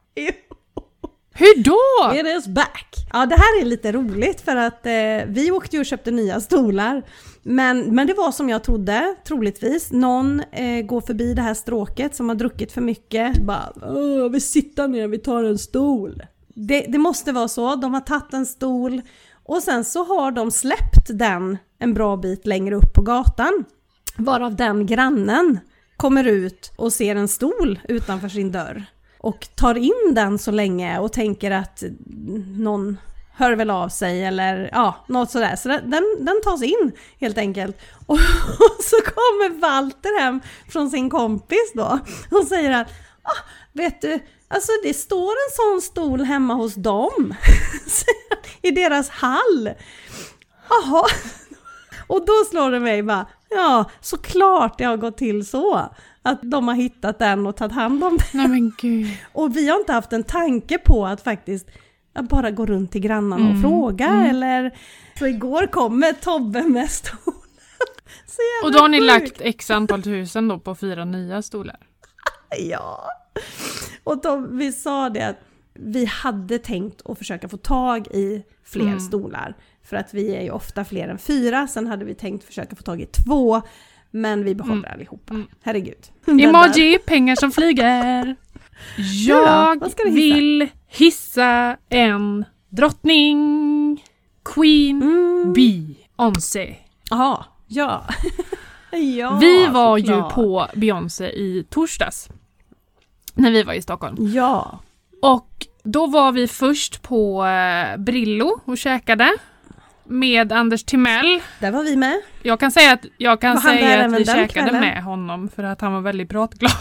Hur då? It is back. Ja, det här är lite roligt för att vi åkte ju och köpte nya stolar. Men det var som jag trodde, troligtvis. Någon går förbi det här stråket som har druckit för mycket. Bara, vi sitter ner, vi tar en stol. Det måste vara så. De har tagit en stol och sen så har de släppt den en bra bit längre upp på gatan. Varav den grannen kommer ut och ser en stol utanför sin dörr. Och tar in den så länge och tänker att någon hör väl av sig eller något sådär. Så den tas in helt enkelt. Och så kommer Walter hem från sin kompis då och säger att vet du, alltså det står en sån stol hemma hos dem i deras hall. Jaha. Och då slår det mig bara, Ja, såklart det har gått till så. Att de har hittat den och tagit hand om den. Nej men gud. Och vi har inte haft en tanke på att faktiskt bara gå runt till grannarna och fråga. Eller så igår kommer Tobbe med stolen. Och då har ni lagt x antal tusen då på 4 nya stolar. Ja. Och vi sa det att vi hade tänkt att försöka få tag i fler stolar. För att vi är ju ofta fler än 4. Sen hade vi tänkt försöka få tag i 2. Men vi behåller allihopa. Herregud. Emoji, pengar som flyger. Jag vill hissa en drottning. Queen Beyoncé. Jaha, ja. Ja. Vi var ju på Beyoncé i torsdags. När vi var i Stockholm. Ja. Och då var vi först på Brillo och käkade. Med Anders Timell. Där var vi med. Jag kan säga att vi käkade med honom för att han var väldigt pratglad.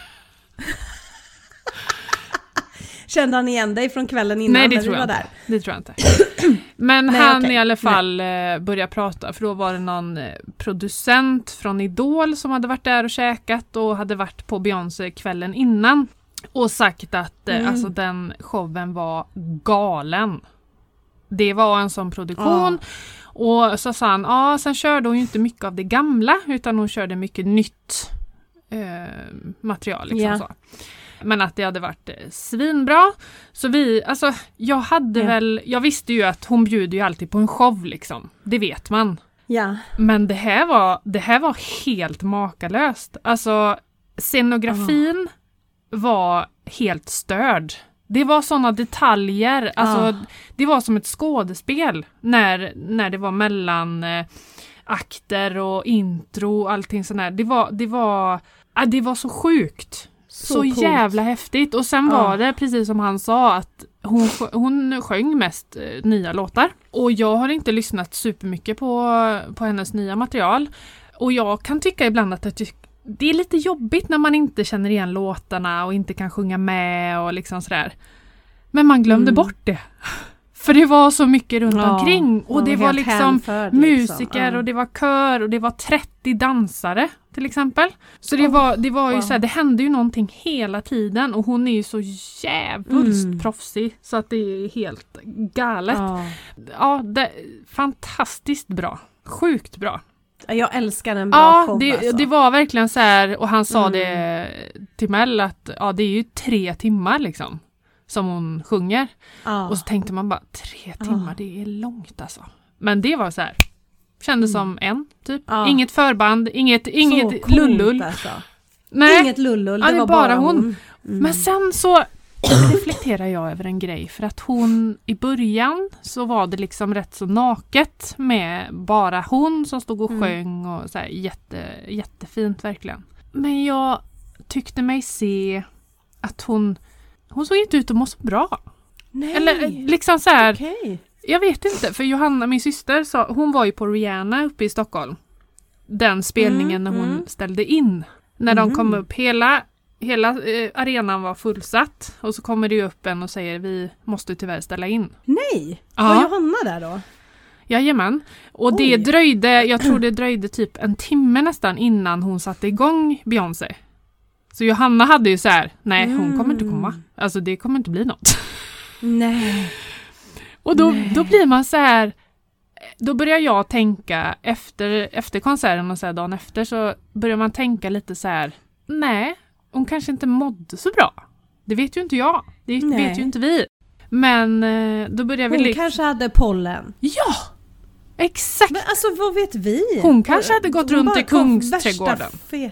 Kände han igen dig från kvällen innan? Nej, det tror jag inte. Det tror jag inte. Men han i alla fall började prata, för då var det någon producent från Idol som hade varit där och käkat och hade varit på Beyoncé kvällen innan och sagt att alltså, den showen var galen. Det var en sån produktion. Och så sa han, sen körde hon ju inte mycket av det gamla utan hon körde mycket nytt material liksom så. Men att det hade varit svinbra. Så jag visste ju att hon bjuder ju alltid på en show liksom. Det vet man. Ja. Men det här var helt makalöst. Alltså scenografin var helt störd. Det var såna detaljer. Alltså det var som ett skådespel när det var mellan akter och intro och allting sånt där. Det var så sjukt. Så jävla häftigt. Och sen var det precis som han sa att hon sjöng mest nya låtar. Och jag har inte lyssnat supermycket på hennes nya material. Och jag kan tycka ibland att det är lite jobbigt när man inte känner igen låtarna och inte kan sjunga med och liksom sådär. Men man glömde bort det. För det var så mycket runt omkring. Och det var liksom musiker och det var kör och det var 30 dansare till exempel. Så det var ju så här, det hände ju någonting hela tiden och hon är ju så jävligt proffsig så att det är helt galet. Ja, det fantastiskt bra. Sjukt bra. Jag älskar en bra show. Det var verkligen så här, och han sa det till Mel att det är ju 3 timmar liksom som hon sjunger. Och så tänkte man bara 3 timmar, det är långt alltså. Men det var så här, kändes som en typ. Inget förband, inget lullull. Alltså. Nej. Inget lullull, det var bara hon. Men sen så reflekterar jag över en grej, för att hon i början så var det liksom rätt så naket med bara hon som stod och sjöng och så här, jättefint verkligen. Men jag tyckte mig se att hon såg inte ut att må så bra. Nej. Eller liksom så här. Okay. Jag vet inte, för Johanna, min syster, hon var ju på Rihanna uppe i Stockholm. Den spelningen när hon ställde in. När de kom upp, hela arenan var fullsatt. Och så kommer det upp en och säger, vi måste tyvärr ställa in. Nej, var Johanna där då? Jajamän. Och jag tror det dröjde typ 1 timme nästan innan hon satte igång Beyoncé. Så Johanna hade ju så här, nej hon kommer inte komma. Alltså det kommer inte bli något. Nej. Och då blir man så här, då börjar jag tänka efter konserten och så här, dagen efter så börjar man tänka lite så här, nej, hon kanske inte mådde så bra. Det vet ju inte jag. Det vet ju inte vi. Men då börjar vi... Hon kanske hade pollen. Ja! Exakt! Men alltså vad vet vi? Hon kanske hade gått runt i Kungsträdgården.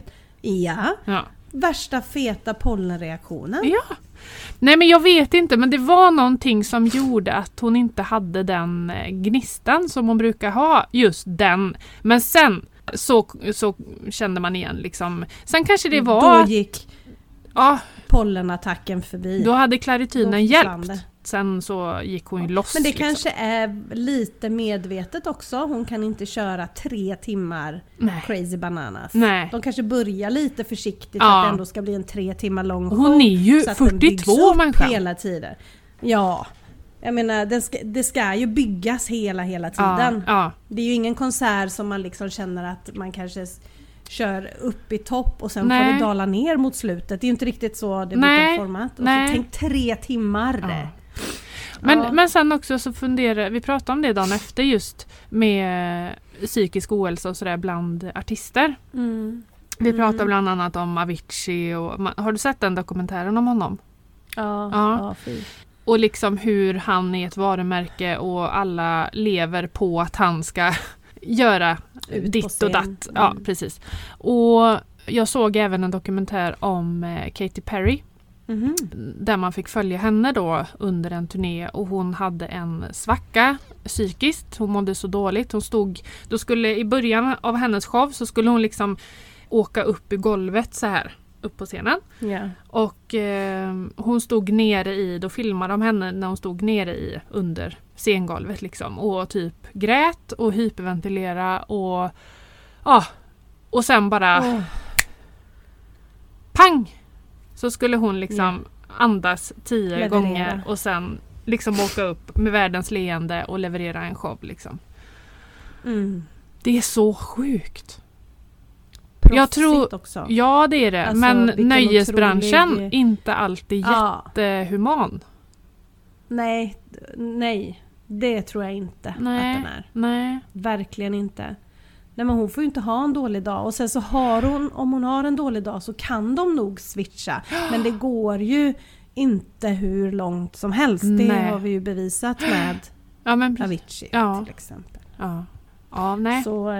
Ja. Värsta feta pollenreaktionen. Ja. Nej, men jag vet inte, men det var någonting som gjorde att hon inte hade den gnistan som hon brukar ha, just den. Men sen så kände man igen liksom. Sen kanske det var... Då gick pollenattacken förbi. Då hade klaritynen hjälpt. Sen så gick hon ju loss. Men det kanske är lite medvetet också. Hon kan inte köra 3 timmar Crazy Bananas. Nej. De kanske börjar lite försiktigt att det ändå ska bli en 3 timmar lång show. Hon är ju 42 människor. Hela tiden. Ja. Jag menar, det ska ju byggas hela tiden. Ja. Det är ju ingen konsert som man liksom känner att man kanske kör upp i topp och sen får det dala ner mot slutet. Det är ju inte riktigt så det brukar format. Och så tänk 3 timmar. Ja. Men sen också så vi pratade om det dagen efter just med psykisk ohälsa och sådär bland artister. Vi pratade bland annat om Avicii och har du sett den dokumentären om honom? Ja. Och liksom hur han är ett varumärke och alla lever på att han ska göra ditt och datt. Ja, precis. Och jag såg även en dokumentär om Katy Perry. Där man fick följa henne då under en turné och hon hade en svacka psykiskt. Hon mådde så dåligt. I början av hennes show så skulle hon liksom åka upp i golvet så här. Upp på scenen. Yeah. Och hon stod nere då filmade de henne när hon stod nere under scengolvet liksom. Och typ grät och hyperventilera och sen bara pang! Så skulle hon liksom andas 10 gånger och sen liksom åka upp med världens leende och leverera en show liksom. Det är så sjukt. Jag tror också. Ja, det är det. Alltså, men nöjesbranschen inte alltid jättehuman. Nej. Det tror jag inte att den är. Nej. Verkligen inte. Nej, men hon får ju inte ha en dålig dag. Och sen så om hon har en dålig dag så kan de nog switcha. Men det går ju inte hur långt som helst. Det har vi ju bevisat med Avicii till exempel. Ja, nej. Så,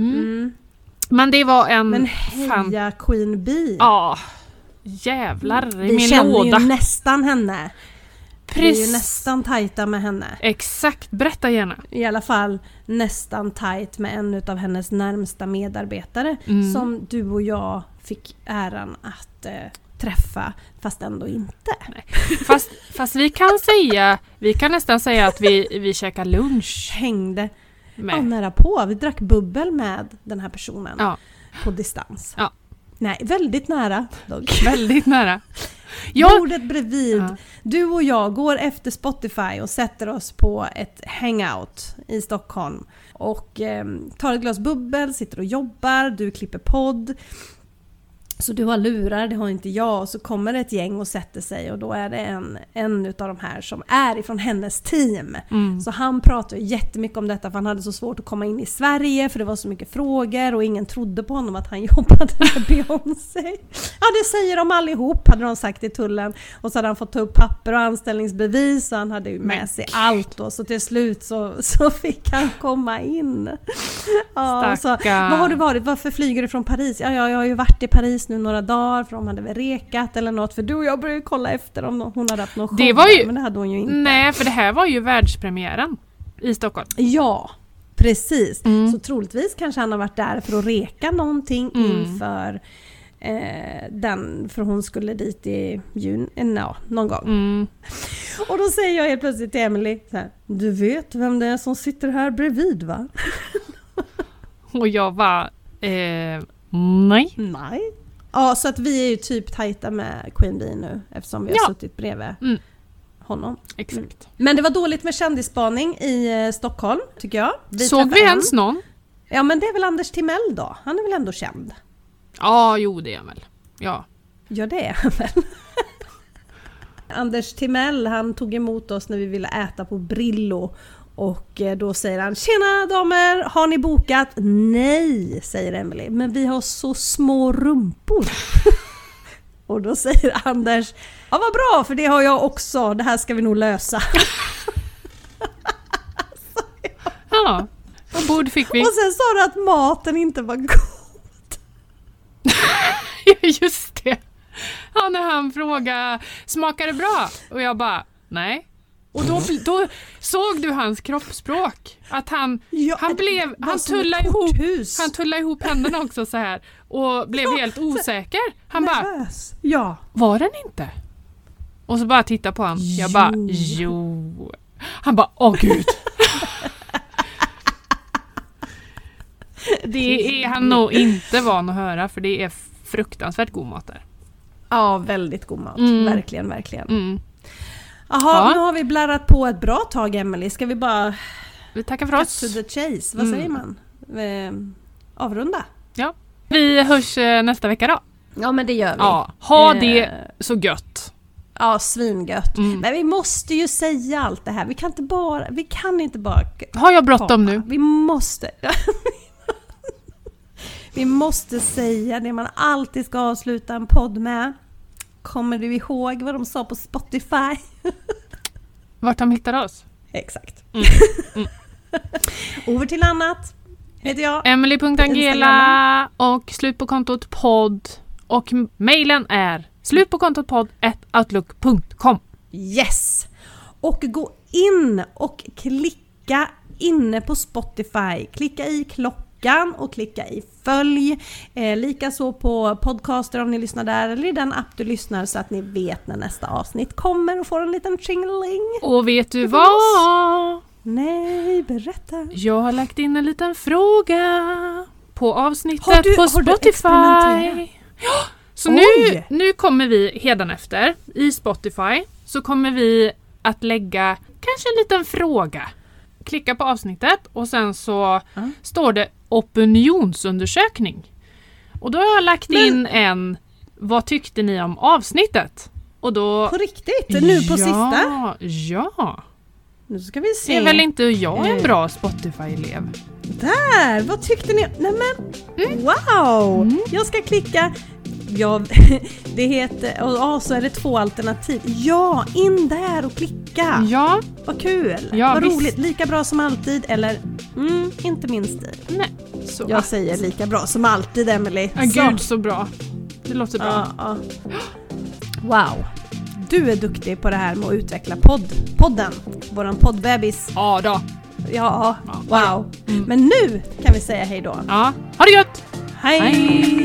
Men det var en... Men heja Queen Bee. Ja, jävlar i min låda. Vi känner ju nästan henne. Vi är ju nästan tajta med henne. Exakt, berätta gärna. I alla fall nästan tajt med en av hennes närmsta medarbetare. Som du och jag fick äran att träffa, fast ändå inte. Nej. Fast vi kan nästan säga att vi käkar lunch. Hängde nära på. Vi drack bubbel med den här personen på distans. Ja. Nej, väldigt nära dock. Väldigt nära. Bordet bredvid. Ja. Du och jag går efter Spotify och sätter oss på ett hangout i Stockholm. Och tar ett glas bubbel, sitter och jobbar. Du klipper podd. Så du har lurar, det har inte jag. Och så kommer det ett gäng och sätter sig. Och då är det en utav de här som är ifrån hennes team. Så han pratar jättemycket om detta. För han hade så svårt att komma in i Sverige. För det var så mycket frågor. Och ingen trodde på honom att han jobbade med Beyoncé. Ja, det säger de allihop, hade de sagt i tullen. Och så hade han fått ta upp papper och anställningsbevis. Och han hade ju med sig allt. Och så till slut så fick han komma in. Ja, så, vad har du varit? Varför flyger du från Paris? Ja, jag har ju varit i Paris nu några dagar, för de hade väl rekat eller något, för du och jag började kolla efter om hon hade haft någon show, men det hade hon ju inte. Nej, för det här var ju världspremiären i Stockholm. Ja, precis. Så troligtvis kanske han har varit där för att reka någonting inför den, för hon skulle dit i juni, någon gång. Och då säger jag helt plötsligt till Emily så här, du vet vem det är som sitter här bredvid, va? Och jag var nej. Ja, så att vi är ju typ tajta med Queen Bee nu, eftersom vi har suttit bredvid honom. Exakt. Men det var dåligt med kändisspaning i Stockholm, tycker jag. Såg vi ens någon? Ja, men det är väl Anders Timell då. Han är väl ändå känd? Ja, jo, det är han väl. Ja, det är han väl. Anders Timell, han tog emot oss när vi ville äta på Brillo. Och då säger han, tjena damer, har ni bokat? Nej, säger Emily, men vi har så små rumpor. Och då säger Anders, ja vad bra, för det har jag också, det här ska vi nog lösa. Ja, och bord fick vi. Och sen sa du att maten inte var god. Just det. Ja, när han frågade, smakar det bra? Och jag bara, nej. Och då såg du hans kroppsspråk, att han tullade ihop händerna också så här och blev helt osäker. Han bara, var den inte? Och så bara titta på han. Jag bara, jo. Han bara, åh gud. Det är han nog inte van att höra, för det är fruktansvärt god mat där. Ja, väldigt god mat. Verkligen. Jaha, nu har vi blärat på ett bra tag, Emily. Ska vi bara... Vi tackar för oss. Cut to the chase. Vad säger man? Avrunda. Ja. Vi hörs nästa vecka då. Ja, men det gör vi. Ja, ha det så gött. Ja, svingött. Men vi måste ju säga allt det här. Vi kan inte bara... Har jag bråttom nu? Vi måste... Vi måste säga det man alltid ska avsluta en podd med. Kommer du ihåg vad de sa på Spotify? Vart de hittar oss? Exakt. Över till annat. Heter jag Emily.Angela och slutpåkontot podd. Och mejlen är slutpåkontotpodd@outlook.com. Yes! Och gå in och klicka inne på Spotify. Klicka i klockan och klicka i följ. Likaså på podcaster om ni lyssnar där eller i den app du lyssnar så att ni vet när nästa avsnitt kommer och får en liten tjingeling. Och vet du vad? Nej, berätta. Jag har lagt in en liten fråga på avsnittet på Spotify. Ja, så nu kommer vi hädanefter i Spotify så kommer vi att lägga kanske en liten fråga. Klicka på avsnittet och sen så står det opinionsundersökning. Och då har jag lagt in vad tyckte ni om avsnittet? Och då... På riktigt? Nu på sista? Ja. Nu ska vi se. Det är väl inte jag en bra Spotify-elev? Där, vad tyckte ni? Nej men, wow! Jag ska klicka... Ja, det heter... Och så är det 2 alternativ. Ja, in där och klicka. Ja. Vad kul. Ja, vad roligt. Lika bra som alltid. Eller, inte min stil. Nej. Så jag säger lika bra som alltid, Emily. Gud, så bra. Det låter bra. Ja. Wow. Du är duktig på det här med att utveckla podden. Våran poddbebis. Ja då. Ja, wow. Men nu kan vi säga hej då. Ja, ha det gött! Hej!